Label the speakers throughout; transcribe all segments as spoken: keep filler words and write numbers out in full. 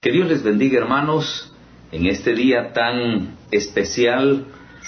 Speaker 1: Que Dios les bendiga, hermanos, en este día tan especial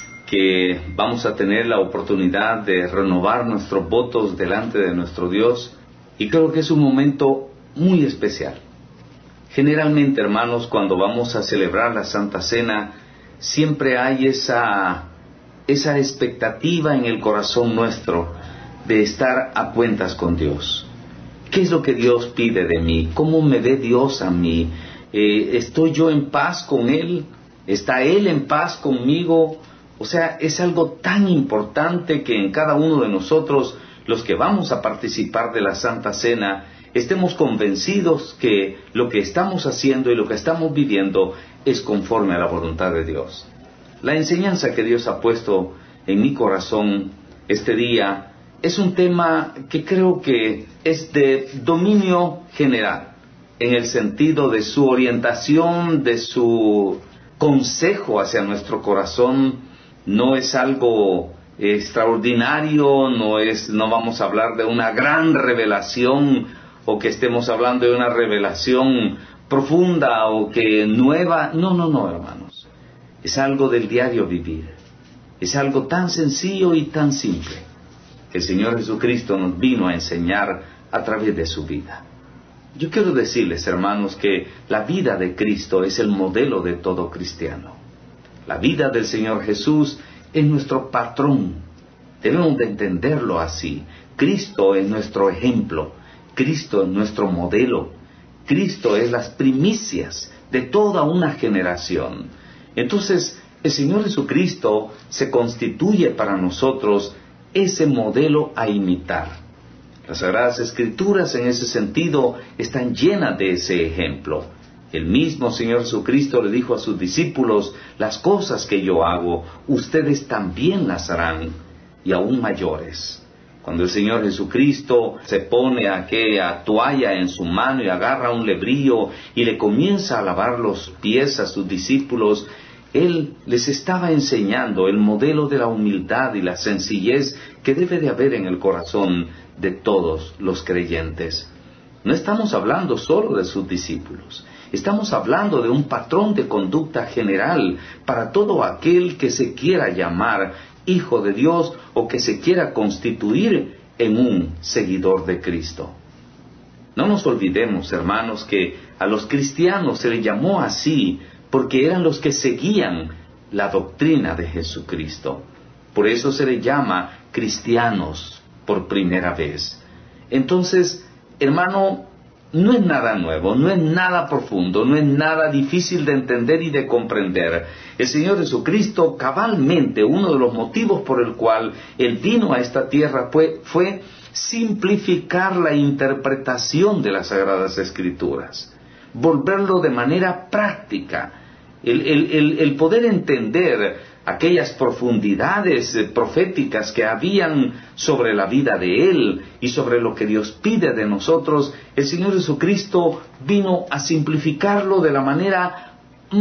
Speaker 1: que vamos a tener la oportunidad de renovar nuestros votos delante de nuestro Dios, y creo que es un momento muy especial. Generalmente, hermanos, cuando vamos a celebrar la Santa Cena, siempre hay esa, esa expectativa en el corazón nuestro de estar a cuentas con Dios. ¿Qué es lo que Dios pide de mí? ¿Cómo me ve Dios a mí? Eh, ¿Estoy yo en paz con Él? ¿Está Él en paz conmigo? O sea, es algo tan importante que en cada uno de nosotros, los que vamos a participar de la Santa Cena, estemos convencidos que lo que estamos haciendo y lo que estamos viviendo es conforme a la voluntad de Dios. La enseñanza que Dios ha puesto en mi corazón este día es un tema que creo que es de dominio general, en el sentido de su orientación, de su consejo hacia nuestro corazón. No es algo extraordinario, no es, no vamos a hablar de una gran revelación, o que estemos hablando de una revelación profunda o que nueva. No, no, no, hermanos. Es algo del diario vivir. Es algo tan sencillo y tan simple que el Señor Jesucristo nos vino a enseñar a través de su vida. Yo quiero decirles, hermanos, que la vida de Cristo es el modelo de todo cristiano. La vida del Señor Jesús es nuestro patrón. Debemos de entenderlo así. Cristo es nuestro ejemplo. Cristo es nuestro modelo. Cristo es las primicias de toda una generación. Entonces, el Señor Jesucristo se constituye para nosotros ese modelo a imitar. Las Sagradas Escrituras en ese sentido están llenas de ese ejemplo. El mismo Señor Jesucristo le dijo a sus discípulos: las cosas que yo hago, ustedes también las harán, y aún mayores. Cuando el Señor Jesucristo se pone aquella toalla en su mano y agarra un lebrillo y le comienza a lavar los pies a sus discípulos, Él les estaba enseñando el modelo de la humildad y la sencillez que debe de haber en el corazón de todos los creyentes. No estamos hablando solo de sus discípulos. Estamos hablando de un patrón de conducta general para todo aquel que se quiera llamar hijo de Dios o que se quiera constituir en un seguidor de Cristo. No nos olvidemos, hermanos, que a los cristianos se les llamó así porque eran los que seguían la doctrina de Jesucristo. Por eso se les llama cristianos por primera vez. Entonces, hermano, no es nada nuevo, no es nada profundo, no es nada difícil de entender y de comprender. El Señor Jesucristo, cabalmente, uno de los motivos por el cual Él vino a esta tierra fue, fue simplificar la interpretación de las Sagradas Escrituras, volverlo de manera práctica, el, el, el, el poder entender aquellas profundidades proféticas que habían sobre la vida de Él y sobre lo que Dios pide de nosotros. El Señor Jesucristo vino a simplificarlo de la manera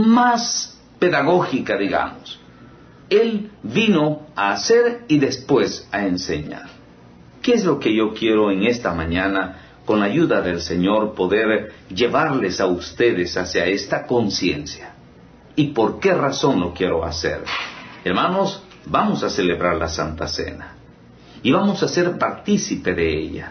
Speaker 1: más pedagógica, digamos. Él vino a hacer y después a enseñar. ¿Qué es lo que yo quiero en esta mañana, con la ayuda del Señor, poder llevarles a ustedes hacia esta conciencia? ¿Y por qué razón lo quiero hacer? Hermanos, vamos a celebrar la Santa Cena y vamos a ser partícipe de ella.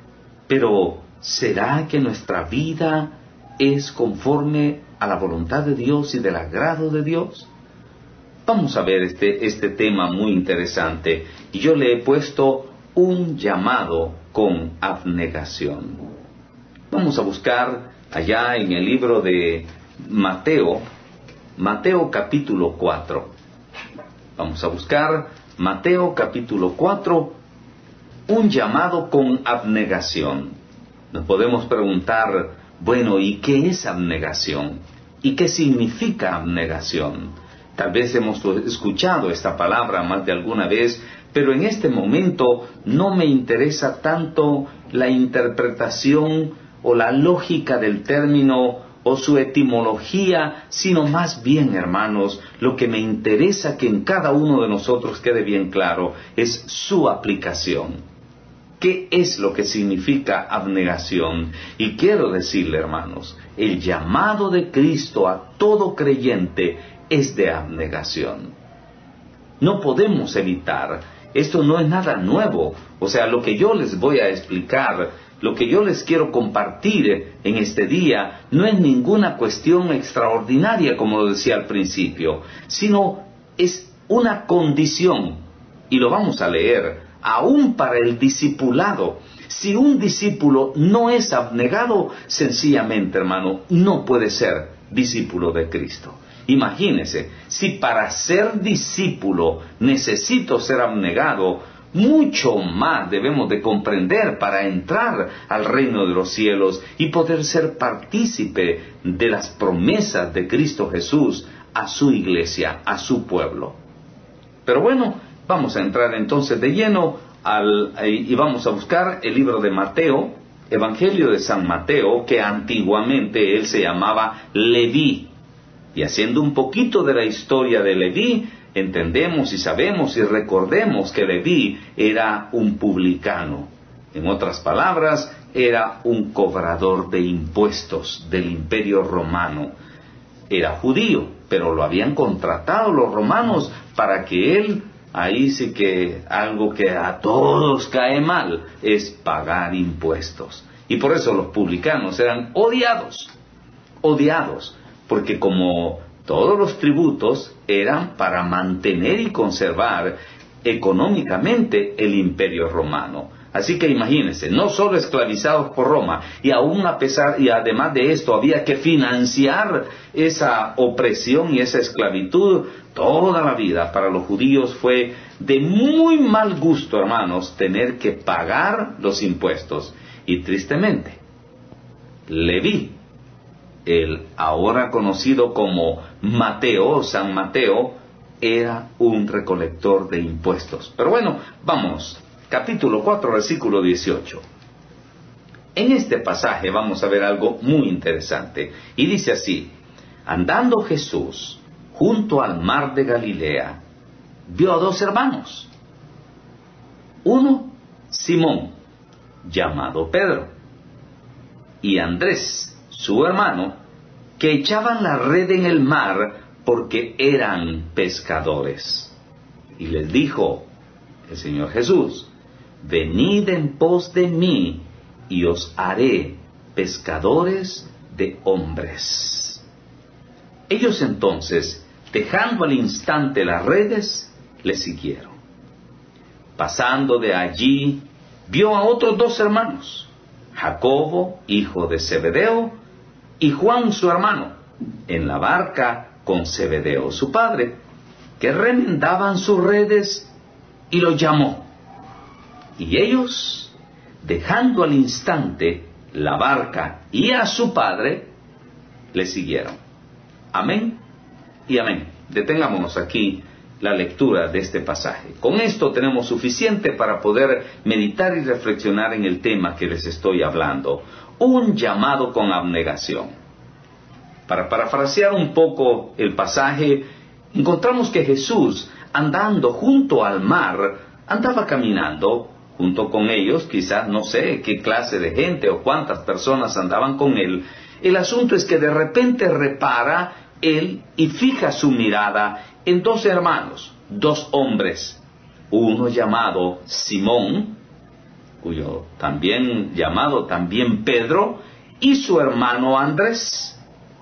Speaker 1: Pero, ¿será que nuestra vida es conforme a la voluntad de Dios y del agrado de Dios? Vamos a ver este, este tema muy interesante, y yo le he puesto un llamado con abnegación. Vamos a buscar allá en el libro de Mateo, Mateo capítulo cuatro. Vamos a buscar Mateo capítulo cuatro, un llamado con abnegación. Nos podemos preguntar, bueno, ¿y qué es abnegación? ¿Y qué significa abnegación? Tal vez hemos escuchado esta palabra más de alguna vez, pero en este momento no me interesa tanto la interpretación o la lógica del término o su etimología, sino más bien, hermanos, lo que me interesa que en cada uno de nosotros quede bien claro es su aplicación. ¿Qué es lo que significa abnegación? Y quiero decirle, hermanos, el llamado de Cristo a todo creyente es de abnegación. No podemos evitar, esto no es nada nuevo, o sea, lo que yo les voy a explicar, lo que yo les quiero compartir en este día, no es ninguna cuestión extraordinaria, como lo decía al principio, sino es una condición, y lo vamos a leer, aún para el discipulado. Si un discípulo no es abnegado, sencillamente, hermano, no puede ser discípulo de Cristo. Imagínese, si para ser discípulo necesito ser abnegado, mucho más debemos de comprender para entrar al reino de los cielos y poder ser partícipe de las promesas de Cristo Jesús a su iglesia, a su pueblo. Pero bueno, vamos a entrar entonces de lleno al, y vamos a buscar el libro de Mateo, Evangelio de San Mateo, que antiguamente él se llamaba Leví. Y haciendo un poquito de la historia de Leví, entendemos y sabemos y recordemos que Leví era un publicano. En otras palabras, era un cobrador de impuestos del Imperio Romano. Era judío, pero lo habían contratado los romanos para que él, ahí sí que algo que a todos cae mal, es pagar impuestos. Y por eso los publicanos eran odiados, odiados. Porque como todos los tributos eran para mantener y conservar económicamente el imperio romano. Así que imagínense, no solo esclavizados por Roma, y aún a pesar, y además de esto, había que financiar esa opresión y esa esclavitud. Toda la vida para los judíos fue de muy mal gusto, hermanos, tener que pagar los impuestos. Y tristemente, Leví, el ahora conocido como Mateo, San Mateo, era un recolector de impuestos. Pero bueno, vamos, capítulo cuatro, versículo dieciocho. En este pasaje vamos a ver algo muy interesante. Y dice así: andando Jesús junto al mar de Galilea, vio a dos hermanos. Uno, Simón, llamado Pedro, y Andrés, su hermano, que echaban la red en el mar porque eran pescadores. Y les dijo el Señor Jesús: venid en pos de mí, y os haré pescadores de hombres. Ellos entonces, dejando al instante las redes, le siguieron. Pasando de allí, vio a otros dos hermanos, Jacobo, hijo de Zebedeo, y Juan su hermano, en la barca con Zebedeo su padre, que remendaban sus redes, y los llamó. Y ellos, dejando al instante la barca y a su padre, le siguieron. Amén y amén. Detengámonos aquí la lectura de este pasaje. Con esto tenemos suficiente para poder meditar y reflexionar en el tema que les estoy hablando. Un llamado con abnegación. Para parafrasear un poco el pasaje, encontramos que Jesús, andando junto al mar, andaba caminando junto con ellos, quizás no sé qué clase de gente o cuántas personas andaban con él. El asunto es que de repente repara él y fija su mirada en dos hermanos, dos hombres, uno llamado Simón, cuyo también llamado también Pedro, y su hermano Andrés,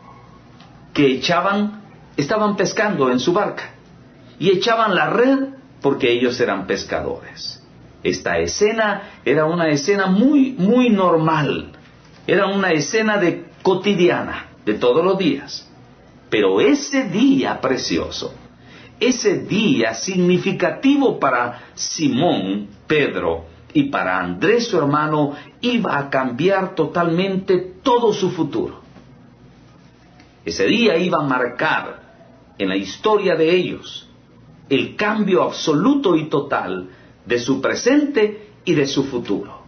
Speaker 1: que echaban, estaban pescando en su barca, y echaban la red porque ellos eran pescadores. Esta escena era una escena muy, muy normal, era una escena de cotidiana, de todos los días. Pero ese día precioso, ese día significativo para Simón, Pedro, y para Andrés su hermano, iba a cambiar totalmente todo su futuro. Ese día iba a marcar en la historia de ellos el cambio absoluto y total de su presente y de su futuro.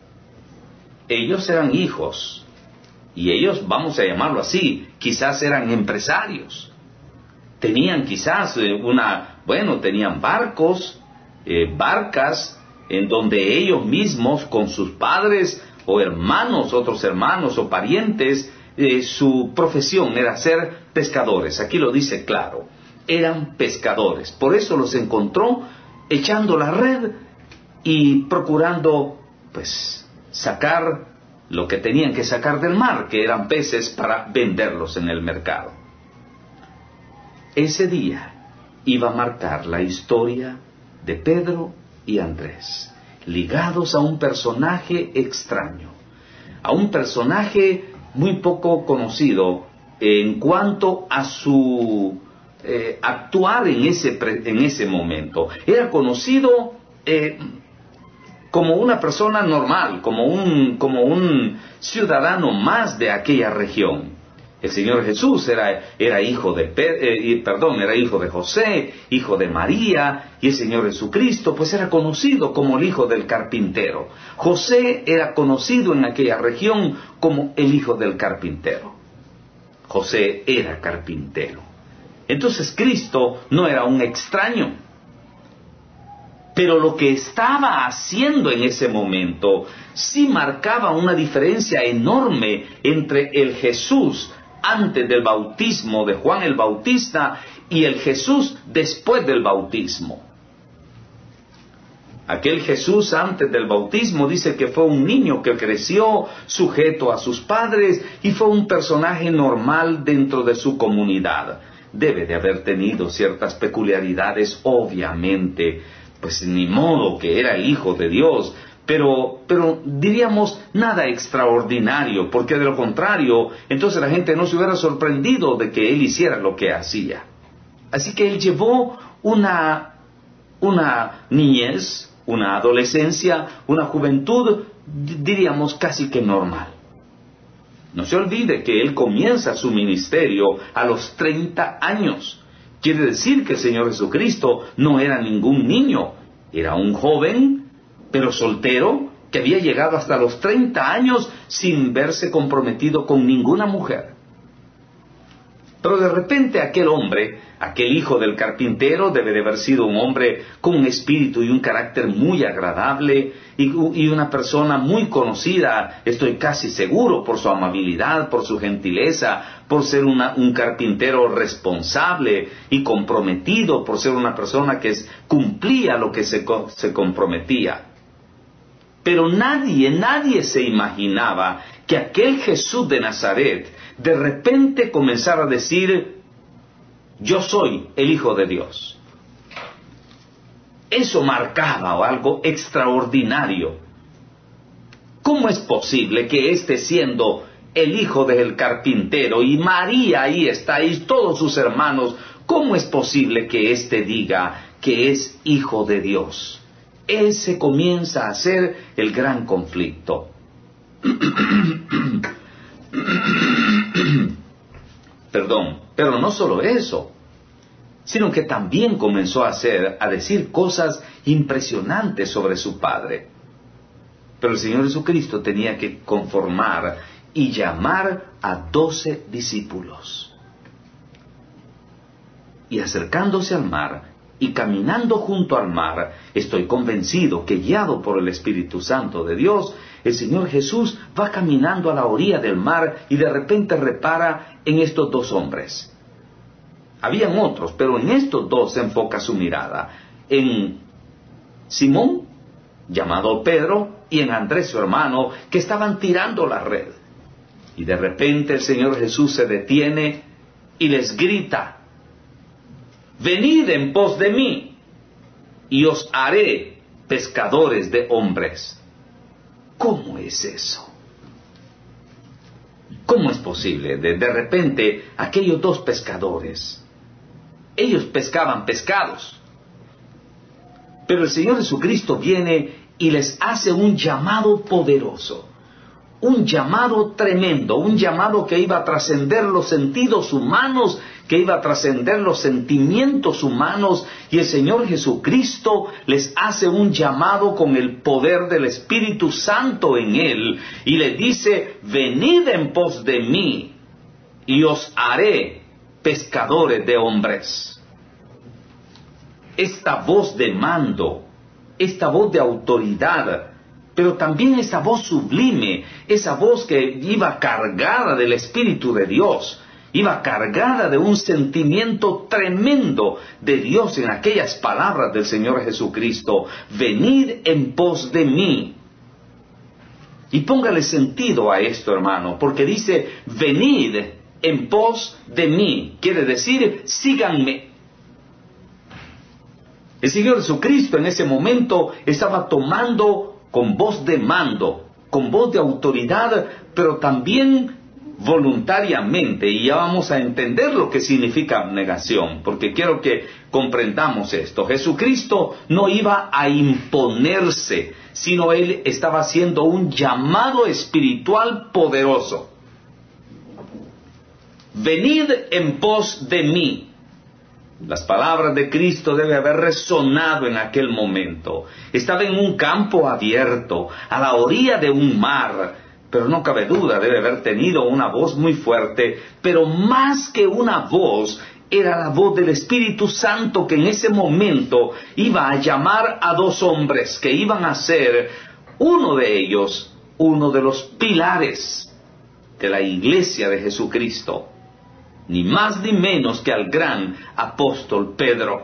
Speaker 1: Ellos eran hijos, y ellos, vamos a llamarlo así, quizás eran empresarios. Tenían quizás una, bueno, tenían barcos, eh, barcas, en donde ellos mismos con sus padres o hermanos, otros hermanos o parientes, eh, su profesión era ser pescadores. Aquí lo dice claro, eran pescadores. Por eso los encontró echando la red y procurando, pues, sacar lo que tenían que sacar del mar, que eran peces, para venderlos en el mercado. Ese día iba a marcar la historia de Pedro y Andrés, ligados a un personaje extraño, a un personaje muy poco conocido en cuanto a su eh, actuar en ese, pre, en ese momento. Era conocido eh, como una persona normal, como un, como un ciudadano más de aquella región. El Señor Jesús era, era hijo de, eh, perdón, era hijo de José, hijo de María, y el Señor Jesucristo pues era conocido como el hijo del carpintero. José era conocido en aquella región como el hijo del carpintero. José era carpintero. Entonces Cristo no era un extraño. Pero lo que estaba haciendo en ese momento sí marcaba una diferencia enorme entre el Jesús antes del bautismo de Juan el Bautista y el Jesús después del bautismo. Aquel Jesús antes del bautismo dice que fue un niño que creció sujeto a sus padres y fue un personaje normal dentro de su comunidad. Debe de haber tenido ciertas peculiaridades, obviamente, pues ni modo que era hijo de Dios, pero, pero diríamos nada extraordinario, porque de lo contrario, entonces la gente no se hubiera sorprendido de que él hiciera lo que hacía. Así que él llevó una, una niñez, una adolescencia, una juventud, diríamos casi que normal. No se olvide que él comienza su ministerio a los treinta años. Quiere decir que el Señor Jesucristo no era ningún niño, era un joven, pero soltero, que había llegado hasta los treinta años sin verse comprometido con ninguna mujer. Pero de repente aquel hombre, aquel hijo del carpintero, debe de haber sido un hombre con un espíritu y un carácter muy agradable y, y una persona muy conocida, estoy casi seguro, por su amabilidad, por su gentileza, por ser una, un carpintero responsable y comprometido, por ser una persona que es, cumplía lo que se, se comprometía. Pero nadie, nadie se imaginaba que aquel Jesús de Nazaret de repente comenzara a decir: yo soy el Hijo de Dios. Eso marcaba algo extraordinario. ¿Cómo es posible que éste, siendo el hijo del carpintero, y María ahí está, y todos sus hermanos, cómo es posible que éste diga que es hijo de Dios? Ese comienza a ser el gran conflicto. Perdón, pero no solo eso, sino que también comenzó a hacer, a decir cosas impresionantes sobre su padre. Pero el Señor Jesucristo tenía que conformar y llamar a doce discípulos. Y acercándose al mar y caminando junto al mar, estoy convencido que, guiado por el Espíritu Santo de Dios, el Señor Jesús va caminando a la orilla del mar y de repente repara en estos dos hombres. Habían otros, pero en estos dos se enfoca su mirada. En Simón, llamado Pedro, y en Andrés, su hermano, que estaban tirando la red. Y de repente el Señor Jesús se detiene y les grita: venid en pos de mí, y os haré pescadores de hombres. ¿Cómo es eso? ¿Cómo es posible? De, de repente, aquellos dos pescadores, ellos pescaban pescados, pero el Señor Jesucristo viene y les hace un llamado poderoso, un llamado tremendo, un llamado que iba a trascender los sentidos humanos, que iba a trascender los sentimientos humanos, y el Señor Jesucristo les hace un llamado con el poder del Espíritu Santo en él, y le dice: venid en pos de mí, y os haré pescadores de hombres. Esta voz de mando esta voz de autoridad, pero también esa voz sublime, esa voz que iba cargada del Espíritu de Dios, iba cargada de un sentimiento tremendo de Dios en aquellas palabras del Señor Jesucristo: venid en pos de mí. Y póngale sentido a esto, hermano, porque dice, venid en pos de mí. Quiere decir, síganme. El Señor Jesucristo en ese momento estaba tomando con voz de mando, con voz de autoridad, pero también voluntariamente. Y ya vamos a entender lo que significa abnegación, porque quiero que comprendamos esto. Jesucristo no iba a imponerse, sino Él estaba haciendo un llamado espiritual poderoso. Venid en pos de mí. Las palabras de Cristo deben haber resonado en aquel momento. Estaba en un campo abierto, a la orilla de un mar, pero no cabe duda, debe haber tenido una voz muy fuerte, pero más que una voz, era la voz del Espíritu Santo que en ese momento iba a llamar a dos hombres que iban a ser, uno de ellos, uno de los pilares de la iglesia de Jesucristo, ni más ni menos que al gran apóstol Pedro.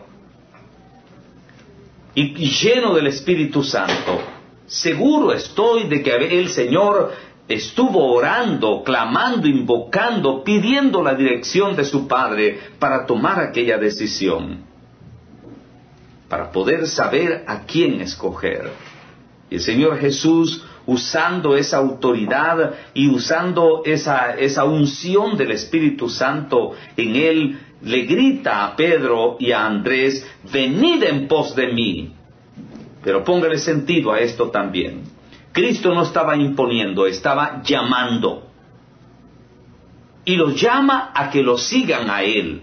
Speaker 1: Y lleno del Espíritu Santo, seguro estoy de que el Señor estuvo orando, clamando, invocando, pidiendo la dirección de su Padre para tomar aquella decisión, para poder saber a quién escoger. Y el Señor Jesús, usando esa autoridad y usando esa, esa unción del Espíritu Santo en Él, le grita a Pedro y a Andrés, venid en pos de mí. Pero póngale sentido a esto también. Cristo no estaba imponiendo, estaba llamando. Y los llama a que lo sigan a Él.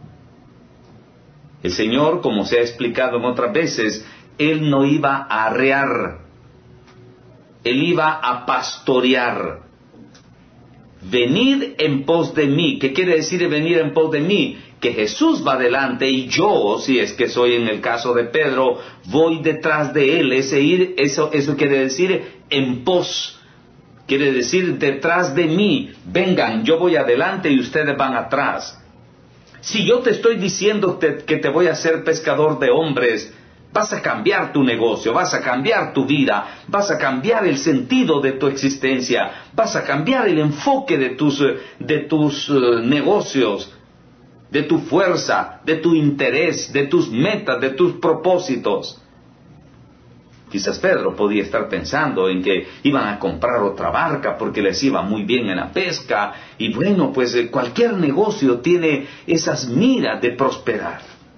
Speaker 1: El Señor, como se ha explicado en otras veces, Él no iba a arrear. Él iba a pastorear. Venid en pos de mí. ¿Qué quiere decir venir en pos de mí? Que Jesús va delante y yo, si es que soy en el caso de Pedro, voy detrás de Él. Ese ir, eso, eso quiere decir en pos. Quiere decir detrás de mí. Vengan, yo voy adelante y ustedes van atrás. Si yo te estoy diciendo que te voy a hacer pescador de hombres, vas a cambiar tu negocio, vas a cambiar tu vida, vas a cambiar el sentido de tu existencia, vas a cambiar el enfoque de tus, de tus uh, negocios, de tu fuerza, de tu interés, de tus metas, de tus propósitos. Quizás Pedro podía estar pensando en que iban a comprar otra barca porque les iba muy bien en la pesca, y bueno, pues cualquier negocio tiene esas miras de prosperar.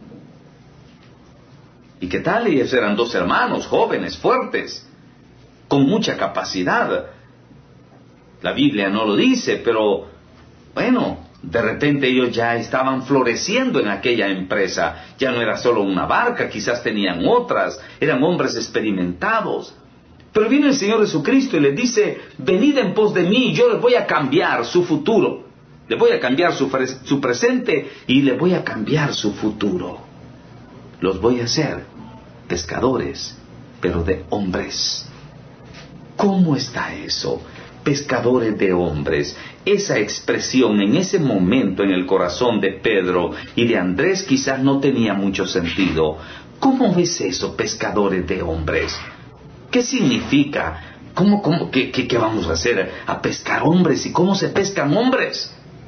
Speaker 1: ¿Y qué tal? Ellos eran dos hermanos jóvenes, fuertes, con mucha capacidad. La Biblia no lo dice, pero bueno, de repente ellos ya estaban floreciendo en aquella empresa. Ya no era solo una barca, quizás tenían otras, eran hombres experimentados. Pero viene el Señor Jesucristo y les dice, venid en pos de mí, y yo les voy a cambiar su futuro. Les voy a cambiar su, su presente y les voy a cambiar su futuro. Los voy a hacer pescadores, pero de hombres. ¿Cómo está eso? Pescadores de hombres. Esa expresión en ese momento en el corazón de Pedro y de Andrés quizás no tenía mucho sentido. ¿Cómo es eso, pescadores de hombres? ¿Qué significa? ¿Cómo, cómo, qué, qué, qué vamos a hacer? ¿A pescar hombres? ¿Y cómo se pescan hombres?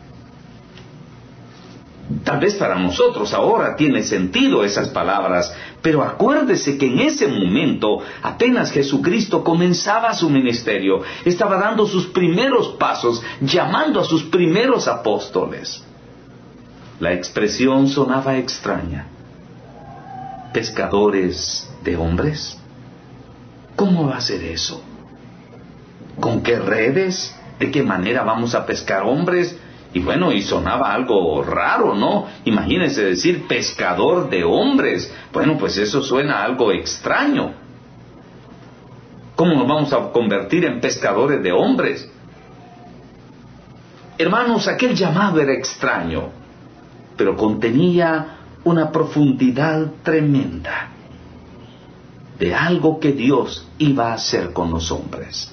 Speaker 1: Tal vez para nosotros ahora tiene sentido esas palabras, pero acuérdese que en ese momento apenas Jesucristo comenzaba su ministerio, estaba dando sus primeros pasos, llamando a sus primeros apóstoles. La expresión sonaba extraña. ¿Pescadores de hombres? ¿Cómo va a ser eso? ¿Con qué redes? ¿De qué manera vamos a pescar hombres? Y bueno, y sonaba algo raro, ¿no? Imagínense decir pescador de hombres. Bueno, pues eso suena algo extraño. ¿Cómo nos vamos a convertir en pescadores de hombres? Hermanos, aquel llamado era extraño, pero contenía una profundidad tremenda. de algo que Dios iba a hacer con los hombres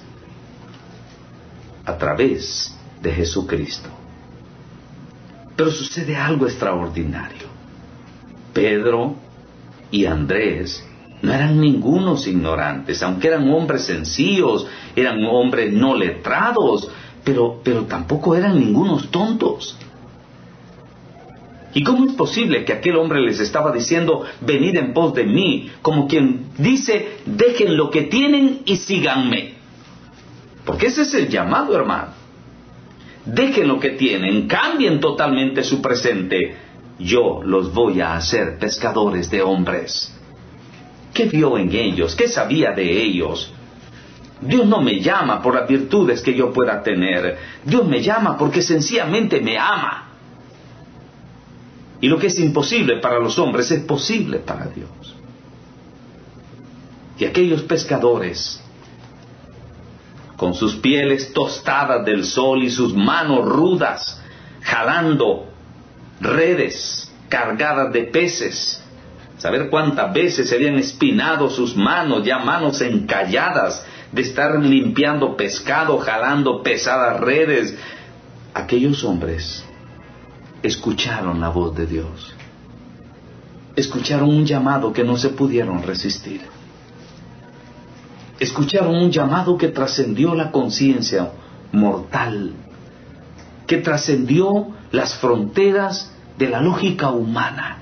Speaker 1: a través de Jesucristo. Pero sucede algo extraordinario. Pedro y Andrés no eran ningunos ignorantes, aunque eran hombres sencillos, eran hombres no letrados, pero, pero tampoco eran ningunos tontos. ¿Y cómo es posible que aquel hombre les estaba diciendo, venid en pos de mí, como quien dice, dejen lo que tienen y síganme? Porque ese es el llamado, hermano. Dejen lo que tienen, cambien totalmente su presente. Yo los voy a hacer pescadores de hombres. ¿Qué vio en ellos? ¿Qué sabía de ellos? Dios no me llama por las virtudes que yo pueda tener. Dios me llama porque sencillamente me ama. Y lo que es imposible para los hombres es posible para Dios. Y aquellos pescadores, con sus pieles tostadas del sol y sus manos rudas, jalando redes cargadas de peces. Saber cuántas veces se habían espinado sus manos, ya manos encalladas, de estar limpiando pescado, jalando pesadas redes. Aquellos hombres escucharon la voz de Dios. Escucharon un llamado que no se pudieron resistir. Escucharon un llamado que trascendió la conciencia mortal, que trascendió las fronteras de la lógica humana.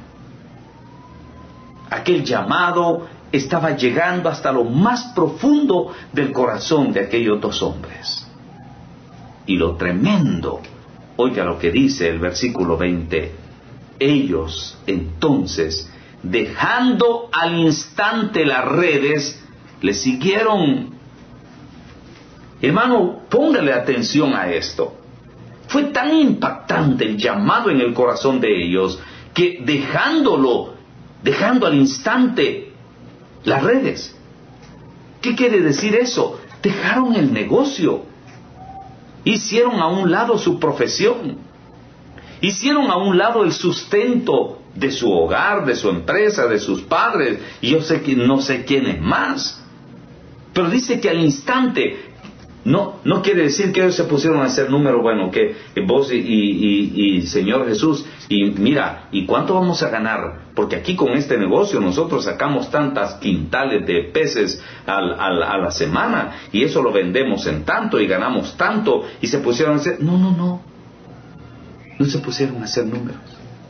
Speaker 1: Aquel llamado estaba llegando hasta lo más profundo del corazón de aquellos dos hombres. Y lo tremendo, oiga lo que dice el versículo veinte, ellos entonces, dejando al instante las redes, le siguieron. Hermano, póngale atención a esto. Fue tan impactante el llamado en el corazón de ellos, que dejándolo, dejando al instante las redes. ¿Qué quiere decir eso? Dejaron el negocio. Hicieron a un lado su profesión. Hicieron a un lado el sustento de su hogar, de su empresa, de sus padres. Y yo sé que no sé quiénes más. Pero dice que al instante, no, no quiere decir que ellos se pusieron a hacer número, bueno, que vos y, y, y, y Señor Jesús, y mira, ¿y cuánto vamos a ganar? Porque aquí con este negocio nosotros sacamos tantas quintales de peces al, al, a la semana, y eso lo vendemos en tanto y ganamos tanto, y se pusieron a hacer, no, no, no, no se pusieron a hacer números.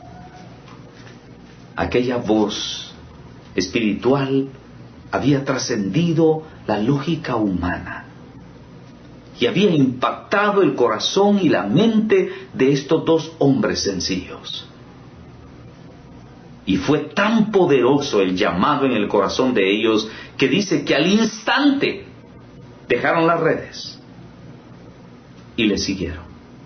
Speaker 1: Aquella voz espiritual había trascendido la lógica humana y había impactado el corazón y la mente de estos dos hombres sencillos. Y fue tan poderoso el llamado en el corazón de ellos que dice que al instante dejaron las redes y le siguieron.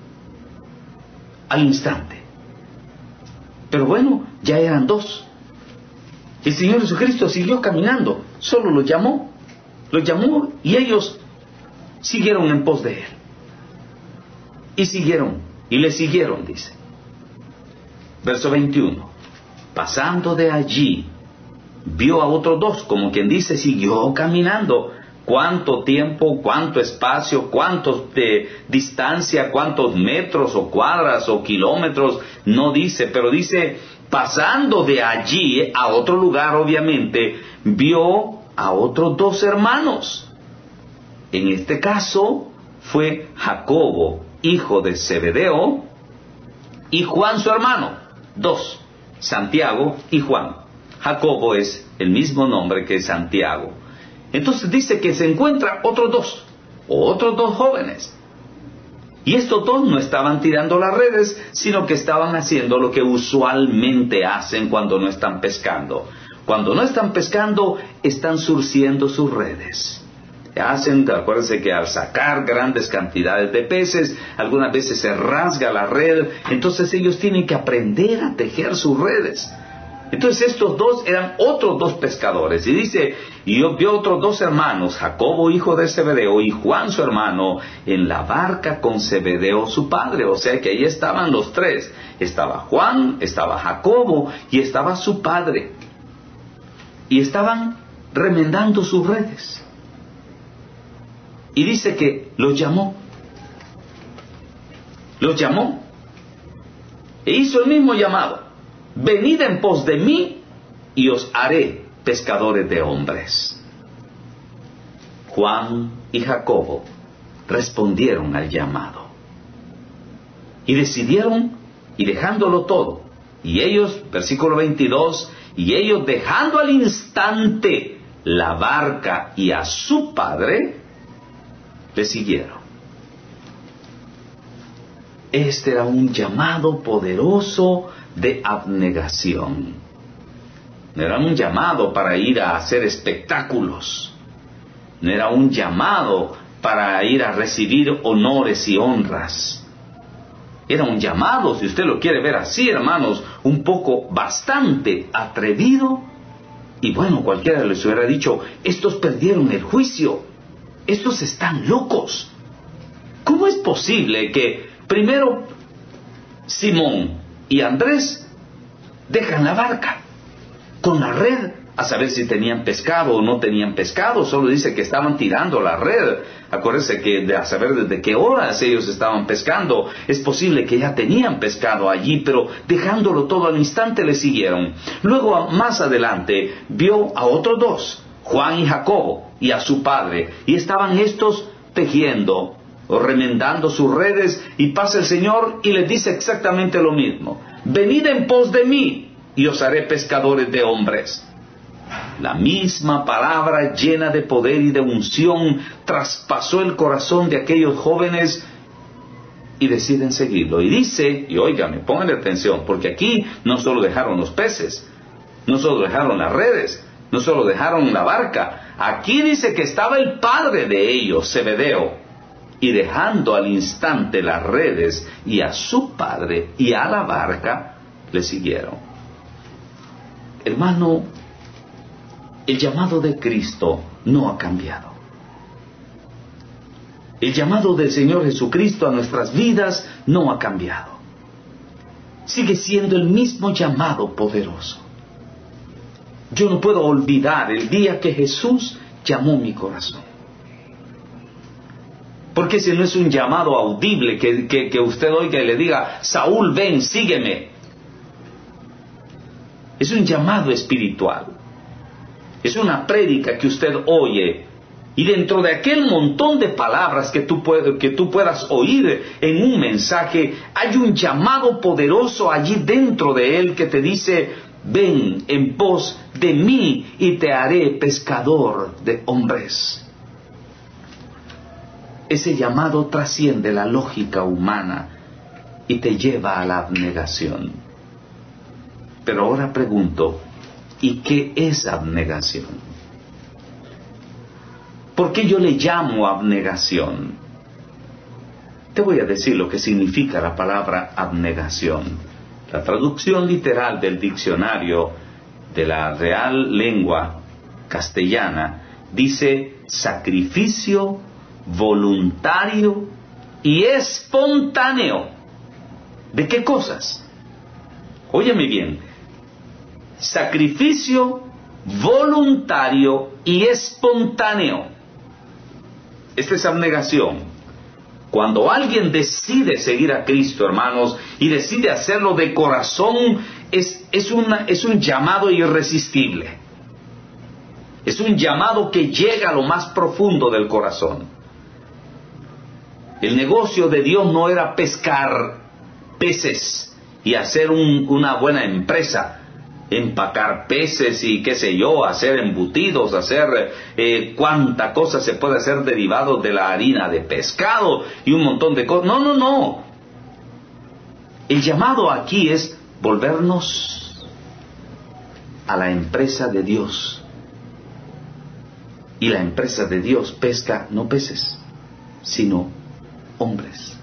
Speaker 1: Al instante. Pero bueno, ya eran dos. El Señor Jesucristo siguió caminando, solo los llamó, los llamó y ellos siguieron en pos de Él. Y siguieron, y le siguieron, dice. Verso veintiuno. Pasando de allí, vio a otros dos, como quien dice, siguió caminando. ¿Cuánto tiempo, cuánto espacio, cuántos de distancia, cuántos metros o cuadras o kilómetros? No dice, pero dice, pasando de allí a otro lugar, obviamente, vio a otros dos hermanos. En este caso fue Jacobo, hijo de Zebedeo, y Juan su hermano. Dos, Santiago y Juan. Jacobo es el mismo nombre que Santiago. Entonces dice que se encuentra otros dos, otros dos jóvenes. Y estos dos no estaban tirando las redes, sino que estaban haciendo lo que usualmente hacen cuando no están pescando. Cuando no están pescando, están surciendo sus redes. Hacen, acuérdense que al sacar grandes cantidades de peces, algunas veces se rasga la red, entonces ellos tienen que aprender a tejer sus redes. Entonces estos dos eran otros dos pescadores, y dice, y yo vi otros dos hermanos, Jacobo hijo de Zebedeo y Juan su hermano, en la barca con Zebedeo su padre. O sea que ahí estaban los tres, estaba Juan, estaba Jacobo y estaba su padre, y estaban remendando sus redes. Y dice que los llamó. Los llamó. E hizo el mismo llamado. Venid en pos de mí y os haré pescadores de hombres. Juan y Jacobo respondieron al llamado. Y decidieron, y dejándolo todo, y ellos, versículo veintidós, y ellos dejando al instante la barca y a su padre, le siguieron. Este era un llamado poderoso de abnegación. No era un llamado para ir a hacer espectáculos. No era un llamado para ir a recibir honores y honras. Era un llamado, si usted lo quiere ver así, hermanos, un poco bastante atrevido. Y bueno, cualquiera les hubiera dicho, estos perdieron el juicio. Estos están locos. ¿Cómo es posible que primero Simón y Andrés dejan la barca con la red a saber si tenían pescado o no tenían pescado? Solo dice que estaban tirando la red. Acuérdense que de a saber desde qué horas ellos estaban pescando. Es posible que ya tenían pescado allí, pero dejándolo todo al instante le siguieron. Luego más adelante vio a otros dos, Juan y Jacobo, y a su padre, y estaban estos tejiendo o remendando sus redes, y pasa el Señor y les dice exactamente lo mismo. Venid en pos de mí y os haré pescadores de hombres. La misma palabra llena de poder y de unción traspasó el corazón de aquellos jóvenes y deciden seguirlo. Y dice, y óigame, pónganle atención, porque aquí no solo dejaron los peces, no solo dejaron las redes, no solo dejaron la barca, aquí dice que estaba el padre de ellos, Zebedeo, y dejando al instante las redes y a su padre y a la barca, le siguieron. Hermano, el llamado de Cristo no ha cambiado. El llamado del Señor Jesucristo a nuestras vidas no ha cambiado. Sigue siendo el mismo llamado poderoso. Yo no puedo olvidar el día que Jesús llamó mi corazón. Porque ese no es un llamado audible que, que, que usted oiga y le diga, Saúl, ven, sígueme. Es un llamado espiritual. Es una prédica que usted oye, y dentro de aquel montón de palabras que tú, puede, que tú puedas oír en un mensaje, hay un llamado poderoso allí dentro de él que te dice, ven en pos de mí y te haré pescador de hombres. Ese llamado trasciende la lógica humana y te lleva a la abnegación. Pero ahora pregunto, ¿y qué es abnegación? ¿Por qué yo le llamo abnegación? Te voy a decir lo que significa la palabra abnegación. La traducción literal del diccionario de la Real Lengua Castellana dice sacrificio voluntario y espontáneo. ¿De qué cosas? Óyeme bien. Sacrificio voluntario y espontáneo. Esta es abnegación. Cuando alguien decide seguir a Cristo, hermanos, y decide hacerlo de corazón, es, es, una, es un llamado irresistible. Es un llamado que llega a lo más profundo del corazón. El negocio de Dios no era pescar peces y hacer un, una buena empresa, empacar peces y qué sé yo, hacer embutidos, hacer eh, cuánta cosa se puede hacer derivado de la harina de pescado y un montón de cosas. No, no, no. El llamado aquí es volvernos a la empresa de Dios. Y la empresa de Dios pesca no peces, sino hombres.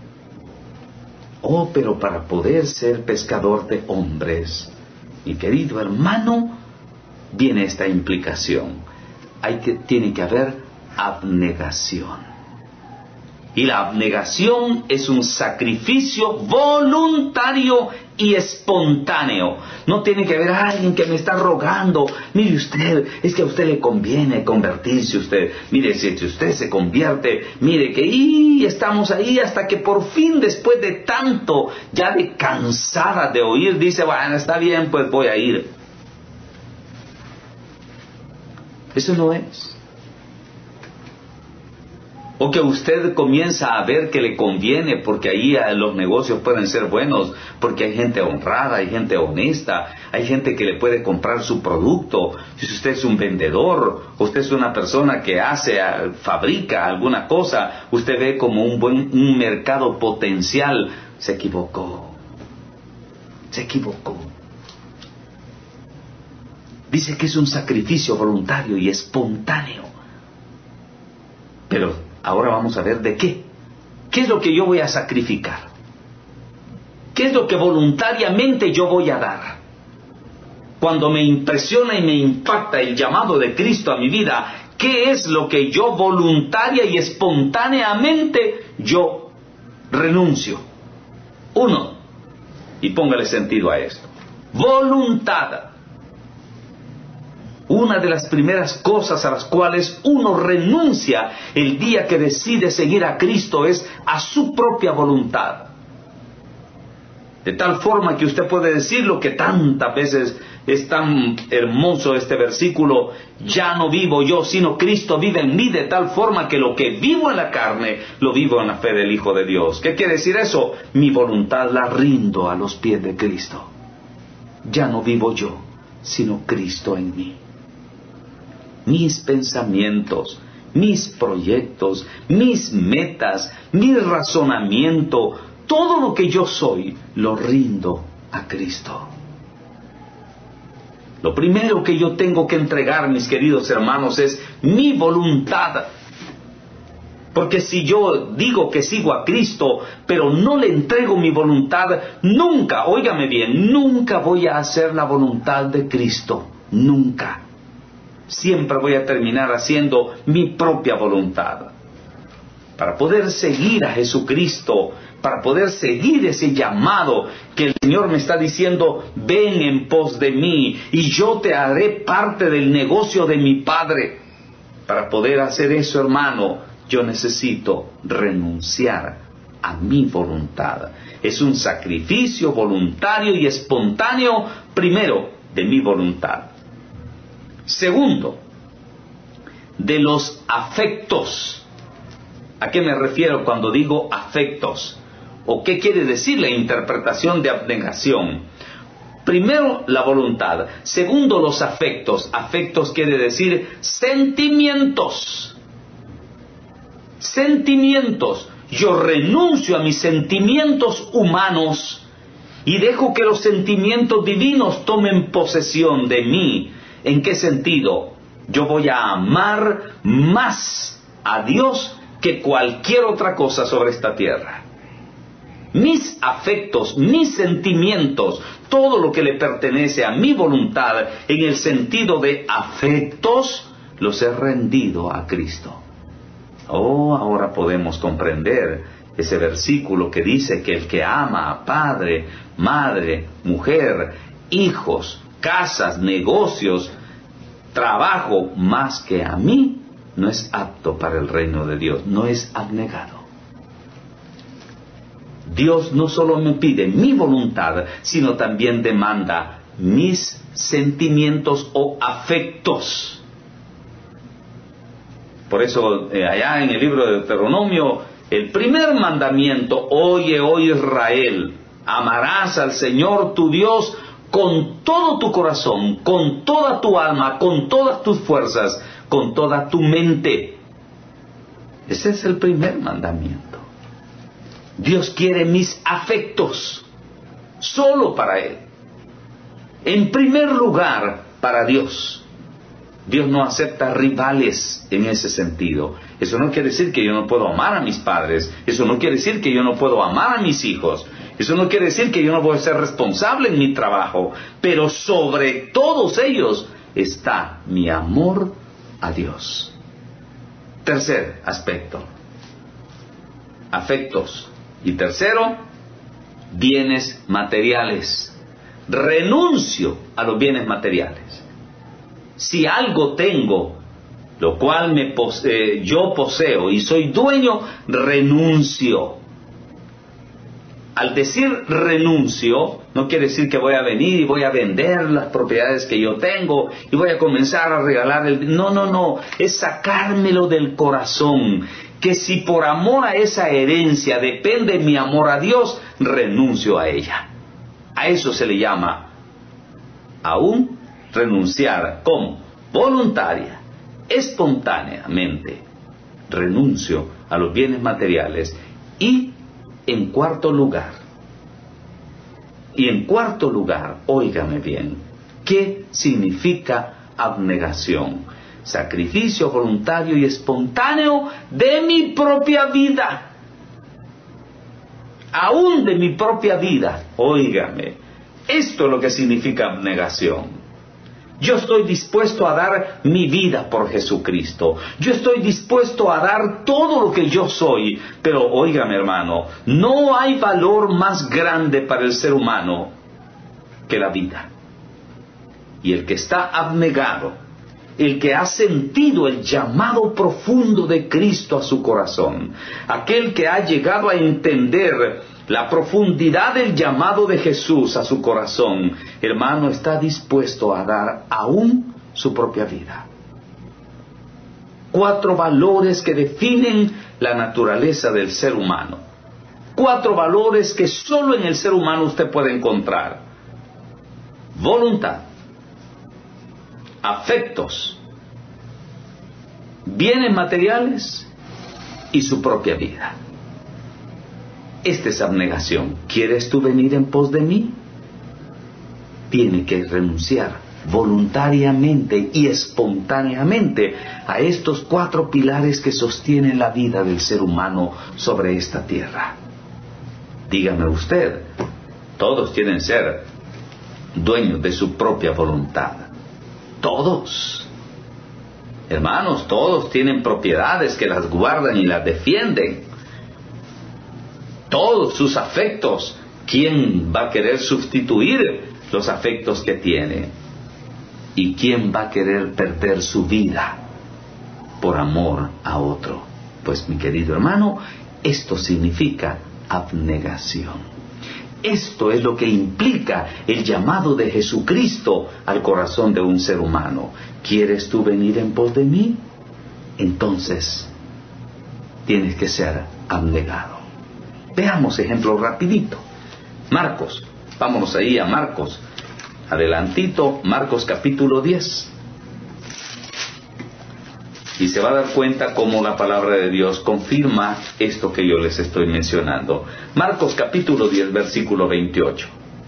Speaker 1: Oh, pero para poder ser pescador de hombres, mi querido hermano, viene esta implicación. Hay que, tiene que haber abnegación. Y la abnegación es un sacrificio voluntario y espontáneo. No tiene que haber alguien que me está rogando, mire usted, es que a usted le conviene convertirse usted, mire, si usted se convierte, mire que y estamos ahí hasta que por fin, después de tanto, ya de cansada de oír, dice, bueno, está bien, pues voy a ir. Eso no es. O que usted comienza a ver que le conviene porque ahí los negocios pueden ser buenos, porque hay gente honrada, hay gente honesta, hay gente que le puede comprar su producto. Si usted es un vendedor, usted es una persona que hace, fabrica alguna cosa, usted ve como un buen un mercado potencial. Se equivocó. Se equivocó. Dice que es un sacrificio voluntario y espontáneo. Pero ahora vamos a ver de qué. ¿Qué es lo que yo voy a sacrificar? ¿Qué es lo que voluntariamente yo voy a dar? Cuando me impresiona y me impacta el llamado de Cristo a mi vida, ¿qué es lo que yo voluntaria y espontáneamente yo renuncio? Uno, y póngale sentido a esto, voluntad. Una de las primeras cosas a las cuales uno renuncia el día que decide seguir a Cristo es a su propia voluntad. De tal forma que usted puede decir lo que tantas veces es tan hermoso este versículo, ya no vivo yo, sino Cristo vive en mí, de tal forma que lo que vivo en la carne, lo vivo en la fe del Hijo de Dios. ¿Qué quiere decir eso? Mi voluntad la rindo a los pies de Cristo. Ya no vivo yo, sino Cristo en mí. Mis pensamientos, mis proyectos, mis metas, mi razonamiento, todo lo que yo soy, lo rindo a Cristo. Lo primero que yo tengo que entregar, mis queridos hermanos, es mi voluntad. Porque si yo digo que sigo a Cristo, pero no le entrego mi voluntad, nunca, óigame bien, nunca voy a hacer la voluntad de Cristo. Nunca. Siempre voy a terminar haciendo mi propia voluntad. Para poder seguir a Jesucristo, para poder seguir ese llamado que el Señor me está diciendo, ven en pos de mí y yo te haré parte del negocio de mi Padre. Para poder hacer eso, hermano, yo necesito renunciar a mi voluntad. Es un sacrificio voluntario y espontáneo, primero, de mi voluntad. Segundo, de los afectos. ¿A qué me refiero cuando digo afectos? ¿O qué quiere decir la interpretación de abnegación? Primero, la voluntad. Segundo, los afectos. Afectos quiere decir sentimientos. Sentimientos. Yo renuncio a mis sentimientos humanos y dejo que los sentimientos divinos tomen posesión de mí. ¿En qué sentido? Yo voy a amar más a Dios que cualquier otra cosa sobre esta tierra. Mis afectos, mis sentimientos, todo lo que le pertenece a mi voluntad, en el sentido de afectos, los he rendido a Cristo. Oh, ahora podemos comprender ese versículo que dice que el que ama a padre, madre, mujer, hijos, casas, negocios, trabajo más que a mí, no es apto para el reino de Dios, no es abnegado. Dios no solo me pide mi voluntad, sino también demanda mis sentimientos o afectos. Por eso, eh, allá en el libro de Deuteronomio, el primer mandamiento, oye, oh Israel, amarás al Señor tu Dios con todo tu corazón, con toda tu alma, con todas tus fuerzas, con toda tu mente. Ese es el primer mandamiento. Dios quiere mis afectos, solo para Él. En primer lugar, para Dios. Dios no acepta rivales en ese sentido. Eso no quiere decir que yo no puedo amar a mis padres. Eso no quiere decir que yo no puedo amar a mis hijos. Eso no quiere decir que yo no voy a ser responsable en mi trabajo. Pero sobre todos ellos está mi amor a Dios. Tercer aspecto. Afectos. Y tercero, bienes materiales. Renuncio a los bienes materiales. Si algo tengo, lo cual me pose- yo poseo y soy dueño, renuncio. Al decir renuncio, no quiere decir que voy a venir y voy a vender las propiedades que yo tengo y voy a comenzar a regalar el... No, no, no, es sacármelo del corazón, que si por amor a esa herencia depende mi amor a Dios, renuncio a ella. A eso se le llama aún renunciar. ¿Cómo? Voluntaria, espontáneamente. Renuncio a los bienes materiales. Y en cuarto lugar, y en cuarto lugar, óigame bien, ¿qué significa abnegación? Sacrificio voluntario y espontáneo de mi propia vida. Aún de mi propia vida, óigame, esto es lo que significa abnegación. Yo estoy dispuesto a dar mi vida por Jesucristo. Yo estoy dispuesto a dar todo lo que yo soy. Pero óigame, hermano, no hay valor más grande para el ser humano que la vida. Y el que está abnegado, el que ha sentido el llamado profundo de Cristo a su corazón, aquel que ha llegado a entender la profundidad del llamado de Jesús a su corazón, hermano, está dispuesto a dar aún su propia vida. Cuatro valores que definen la naturaleza del ser humano. Cuatro valores que solo en el ser humano usted puede encontrar. Voluntad, afectos, bienes materiales y su propia vida. Esta es abnegación. ¿Quieres tú venir en pos de mí? Tiene que renunciar voluntariamente y espontáneamente a estos cuatro pilares que sostienen la vida del ser humano sobre esta tierra. Dígame usted, todos tienen que ser dueños de su propia voluntad. Todos. Hermanos, todos tienen propiedades que las guardan y las defienden. Todos sus afectos, ¿quién va a querer sustituir los afectos que tiene? ¿Y quién va a querer perder su vida por amor a otro? Pues mi querido hermano, esto significa abnegación. Esto es lo que implica el llamado de Jesucristo al corazón de un ser humano. ¿Quieres tú venir en pos de mí? Entonces, tienes que ser abnegado. Veamos ejemplos rapidito. Marcos, vámonos ahí a Marcos. Adelantito, Marcos capítulo diez. Y se va a dar cuenta cómo la palabra de Dios confirma esto que yo les estoy mencionando. Marcos capítulo diez, versículo veintiocho.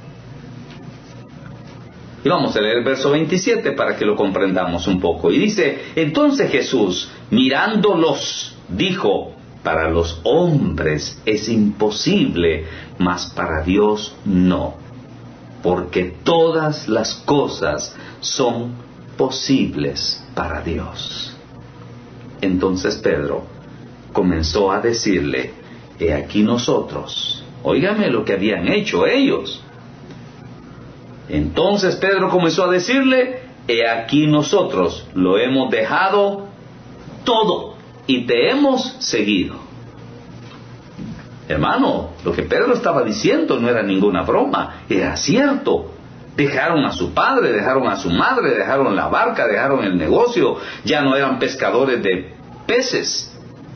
Speaker 1: Y vamos a leer el verso veintisiete para que lo comprendamos un poco. Y dice, entonces Jesús, mirándolos, dijo, para los hombres es imposible, mas para Dios no, porque todas las cosas son posibles para Dios. Entonces Pedro comenzó a decirle, he aquí nosotros, óigame lo que habían hecho ellos. Entonces Pedro comenzó a decirle, he aquí nosotros lo hemos dejado todo y te hemos seguido. Hermano, lo que Pedro estaba diciendo no era ninguna broma, era cierto. Dejaron a su padre, dejaron a su madre, dejaron la barca, dejaron el negocio, ya no eran pescadores de peces.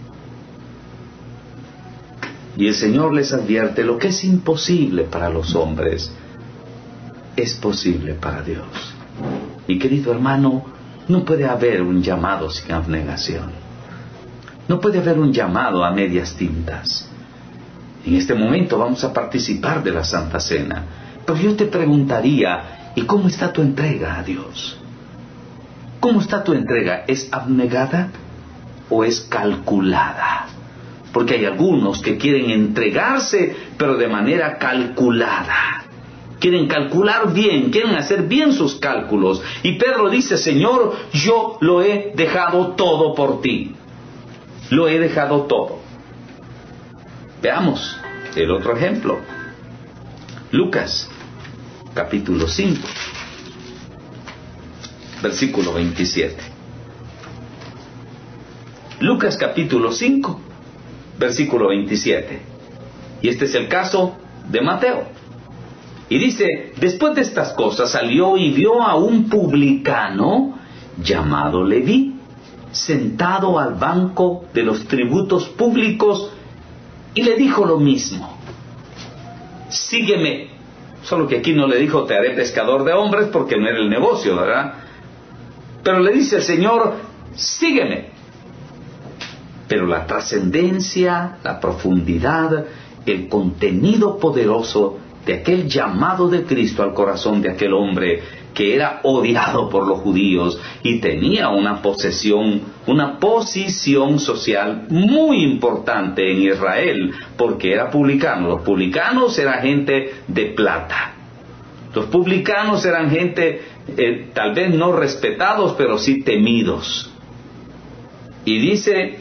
Speaker 1: Y el Señor les advierte, lo que es imposible para los hombres, es posible para Dios. Mi querido hermano, no puede haber un llamado sin abnegación. No puede haber un llamado a medias tintas. En este momento vamos a participar de la Santa Cena. Pero yo te preguntaría, ¿y cómo está tu entrega a Dios? ¿Cómo está tu entrega? ¿Es abnegada o es calculada? Porque hay algunos que quieren entregarse, pero de manera calculada. Quieren calcular bien, quieren hacer bien sus cálculos. Y Pedro dice, Señor, yo lo he dejado todo por ti. Lo he dejado todo. Veamos el otro ejemplo. Lucas, capítulo cinco, versículo veintisiete. Lucas capítulo cinco, versículo veintisiete. Y este es el caso de Mateo. Y dice, después de estas cosas salió y vio a un publicano llamado Leví, sentado al banco de los tributos públicos, y le dijo lo mismo: sígueme. Solo que aquí no le dijo, te haré pescador de hombres, porque no era el negocio, ¿verdad? Pero le dice el Señor, sígueme. Pero la trascendencia, la profundidad, el contenido poderoso de aquel llamado de Cristo al corazón de aquel hombre que era odiado por los judíos y tenía una posesión, una posición social muy importante en Israel, porque era publicano. Los publicanos eran gente de plata. Los publicanos eran gente, eh, tal vez no respetados, pero sí temidos. Y dice,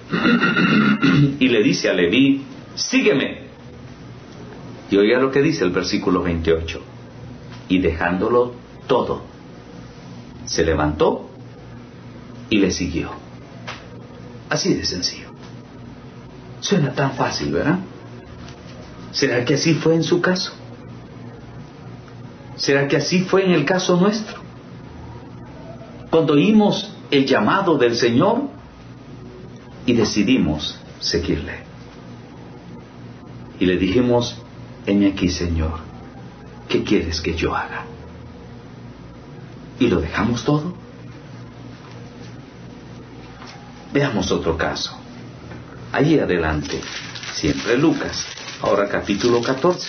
Speaker 1: y le dice a Leví, sígueme. Y oiga lo que dice el versículo veintiocho. Y dejándolo todo, se levantó y le siguió. Así de sencillo. Suena tan fácil, ¿verdad? ¿Será que así fue en su caso? ¿Será que así fue en el caso nuestro? Cuando oímos el llamado del Señor y decidimos seguirle. Y le dijimos, heme aquí, Señor, ¿qué quieres que yo haga? ¿Y lo dejamos todo? Veamos otro caso. Allí adelante, siempre Lucas, ahora capítulo catorce.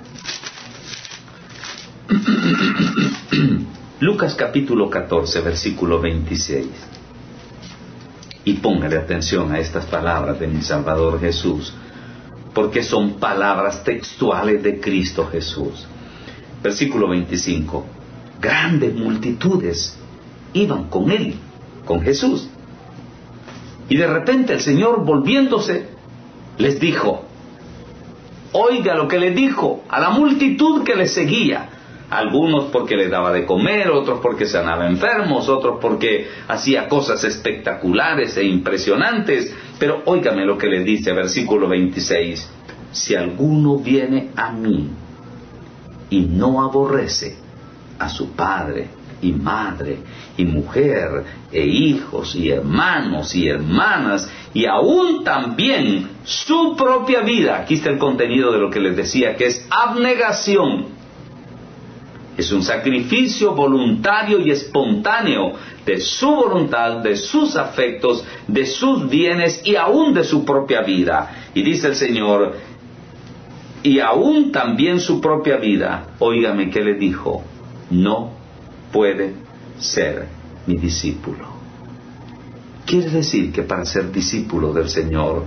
Speaker 1: Lucas capítulo catorce, versículo veintiséis. Y póngale atención a estas palabras de mi Salvador Jesús, porque son palabras textuales de Cristo Jesús. Versículo veinticinco. Grandes multitudes iban con él, con Jesús. Y de repente el Señor, volviéndose, les dijo, oiga lo que le dijo a la multitud que le seguía. Algunos porque le daba de comer, otros porque sanaba enfermos, otros porque hacía cosas espectaculares e impresionantes. Pero óigame lo que le dice, versículo veintiséis. Si alguno viene a mí y no aborrece a su padre y madre y mujer e hijos y hermanos y hermanas y aún también su propia vida, aquí está el contenido de lo que les decía, que es abnegación. Es un sacrificio voluntario y espontáneo de su voluntad, de sus afectos, de sus bienes y aún de su propia vida. Y dice el Señor, y aún también su propia vida, óigame qué le dijo, no puede ser mi discípulo. Quiere decir que para ser discípulo del Señor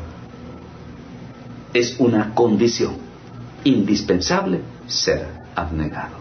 Speaker 1: es una condición indispensable ser abnegado.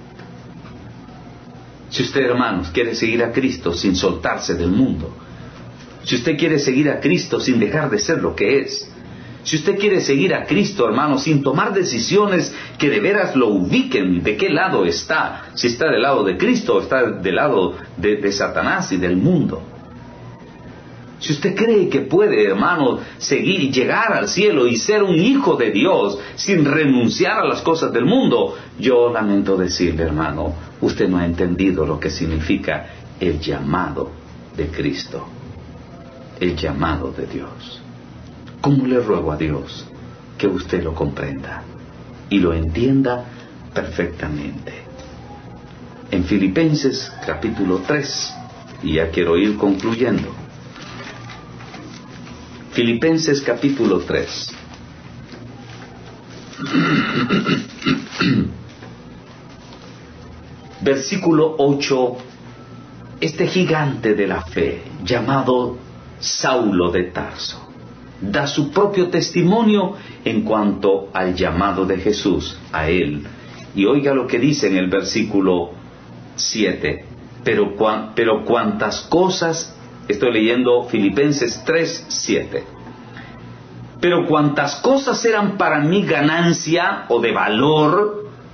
Speaker 1: Si usted, hermanos, quiere seguir a Cristo sin soltarse del mundo, si usted quiere seguir a Cristo sin dejar de ser lo que es, si usted quiere seguir a Cristo, hermano, sin tomar decisiones que de veras lo ubiquen de qué lado está, si está del lado de Cristo o está del lado de, de Satanás y del mundo. Si usted cree que puede, hermano, seguir y llegar al cielo y ser un hijo de Dios sin renunciar a las cosas del mundo, yo lamento decirle, hermano, usted no ha entendido lo que significa el llamado de Cristo, el llamado de Dios. ¿Cómo le ruego a Dios que usted lo comprenda y lo entienda perfectamente? En Filipenses capítulo tres, y ya quiero ir concluyendo. Filipenses capítulo tres. Versículo ocho. Este gigante de la fe, llamado Saulo de Tarso, da su propio testimonio en cuanto al llamado de Jesús a él. Y oiga lo que dice en el versículo siete. Pero, cuan, pero cuantas cosas, estoy leyendo Filipenses tres, siete. Pero cuantas cosas eran para mí ganancia o de valor,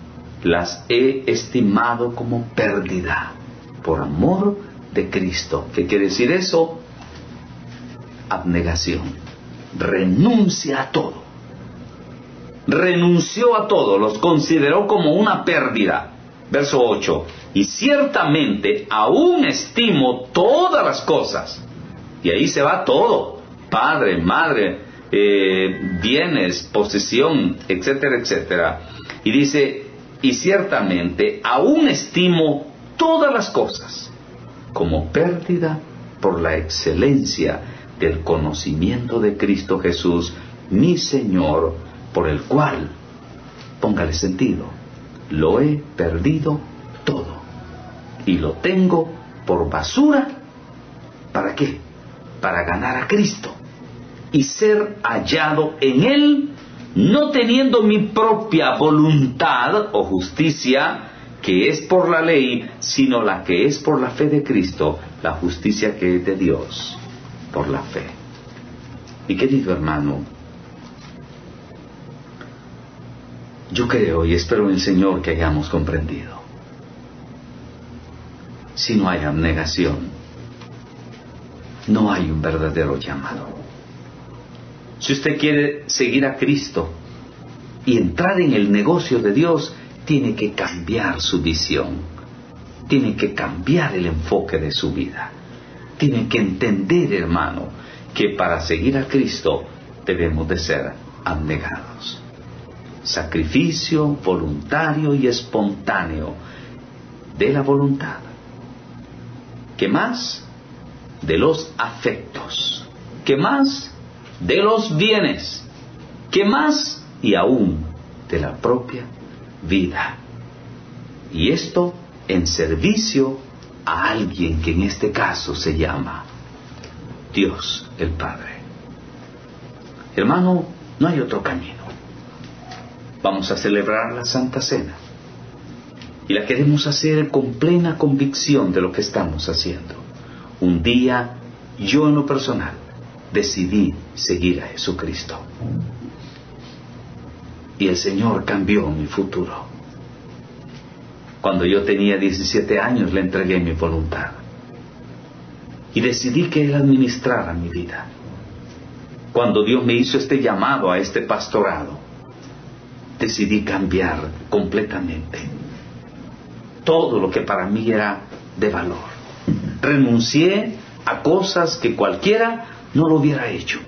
Speaker 1: las he estimado como pérdida por amor de Cristo. ¿Qué quiere decir eso? Abnegación. Renuncia a todo. Renunció a todo, los consideró como una pérdida. Verso ocho. Y ciertamente aún estimo todas las cosas. Y ahí se va todo. Padre, madre, eh, bienes, posesión, etcétera, etcétera. Y dice, y ciertamente aún estimo todas las cosas como pérdida por la excelencia del conocimiento de Cristo Jesús, mi Señor, por el cual, póngale sentido, lo he perdido todo y lo tengo por basura. ¿Para qué? Para ganar a Cristo y ser hallado en Él, no teniendo mi propia voluntad o justicia, que es por la ley, sino la que es por la fe de Cristo, la justicia que es de Dios, por la fe. Mi querido hermano, yo creo y espero en el Señor que hayamos comprendido. Si no hay abnegación, no hay un verdadero llamado. Si usted quiere seguir a Cristo y entrar en el negocio de Dios, tiene que cambiar su visión, tiene que cambiar el enfoque de su vida. Tiene que entender, hermano, que para seguir a Cristo debemos de ser abnegados. Sacrificio voluntario y espontáneo de la voluntad. ¿Qué más? De los afectos. ¿Qué más? De los bienes. ¿Qué más? Y aún de la propia vida. Y esto en servicio a alguien que en este caso se llama Dios el Padre. Hermano, no hay otro camino. Vamos a celebrar la Santa Cena y la queremos hacer con plena convicción de lo que estamos haciendo. Un día, yo en lo personal, decidí seguir a Jesucristo. Y el Señor cambió mi futuro. Cuando yo tenía diecisiete años, le entregué mi voluntad. Y decidí que Él administrara mi vida. Cuando Dios me hizo este llamado a este pastorado, decidí cambiar completamente todo lo que para mí era de valor. Renuncié a cosas que cualquiera no lo hubiera hecho.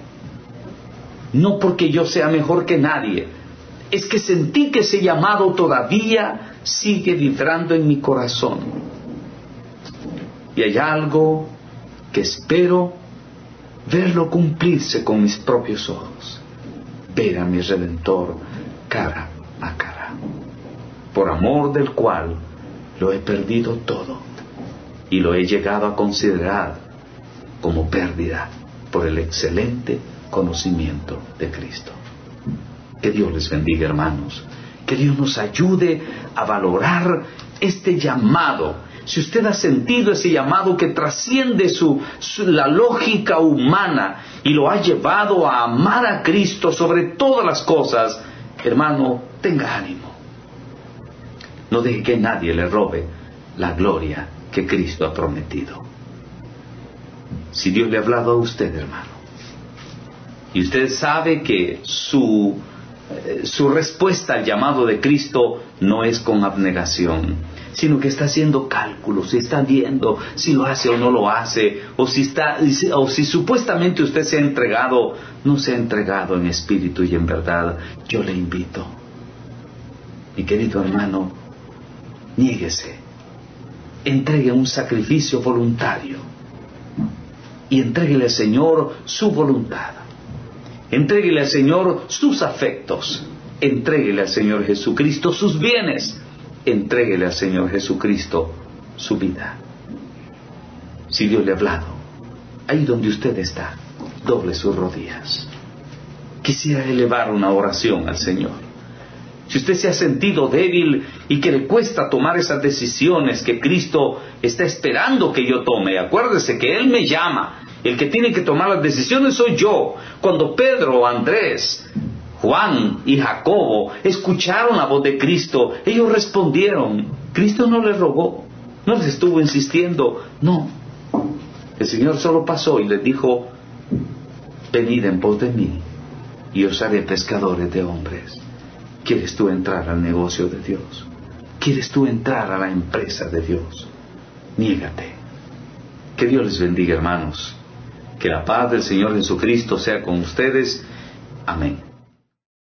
Speaker 1: No porque yo sea mejor que nadie, es que sentí que ese llamado todavía sigue vibrando en mi corazón. Y hay algo que espero verlo cumplirse con mis propios ojos. Ver a mi Redentor cara a cara, por amor del cual lo he perdido todo y lo he llegado a considerar como pérdida por el excelente conocimiento de Cristo. Que Dios les bendiga, hermanos. Que Dios nos ayude a valorar este llamado. Si usted ha sentido ese llamado que trasciende su, su, la lógica humana y lo ha llevado a amar a Cristo sobre todas las cosas, hermano, tenga ánimo. No deje que nadie le robe la gloria que Cristo ha prometido. Si Dios le ha hablado a usted, hermano, y usted sabe que su, eh, su respuesta al llamado de Cristo no es con abnegación, sino que está haciendo cálculos, está viendo si lo hace o no lo hace, o si está, o si supuestamente usted se ha entregado, no se ha entregado en espíritu y en verdad. Yo le invito, mi querido hermano, niéguese, entregue un sacrificio voluntario y entréguele al Señor su voluntad. Entréguele al Señor sus afectos. Entréguele al Señor Jesucristo sus bienes. Entréguele al Señor Jesucristo su vida. Si Dios le ha hablado, ahí donde usted está, doble sus rodillas. Quisiera elevar una oración al Señor. Si usted se ha sentido débil y que le cuesta tomar esas decisiones que Cristo está esperando que yo tome, acuérdese que Él me llama. El que tiene que tomar las decisiones soy yo. Cuando Pedro o Andrés, Juan, Juan y Jacobo escucharon la voz de Cristo. Ellos respondieron. Cristo no les rogó, no les estuvo insistiendo, no. El Señor solo pasó y les dijo: venid en pos de mí y os haré pescadores de hombres. ¿Quieres tú entrar al negocio de Dios? ¿Quieres tú entrar a la empresa de Dios? Niégate. Que Dios les bendiga, hermanos. Que la paz del Señor Jesucristo sea con ustedes. Amén.